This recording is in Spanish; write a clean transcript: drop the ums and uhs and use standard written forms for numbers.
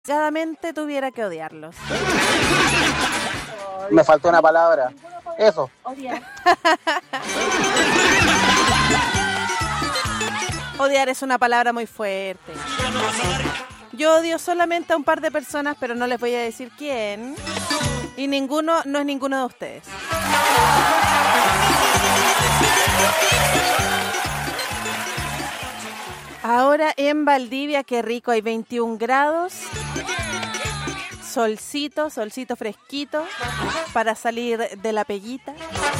Desgraciadamente tuviera que odiarlos. Me faltó una palabra. Eso. Odiar es una palabra muy fuerte. Yo odio solamente a un par de personas, pero no les voy a decir quién. Y no es ninguno de ustedes. Ahora en Valdivia, qué rico, hay 21 grados. Solcito fresquito para salir de la peguita.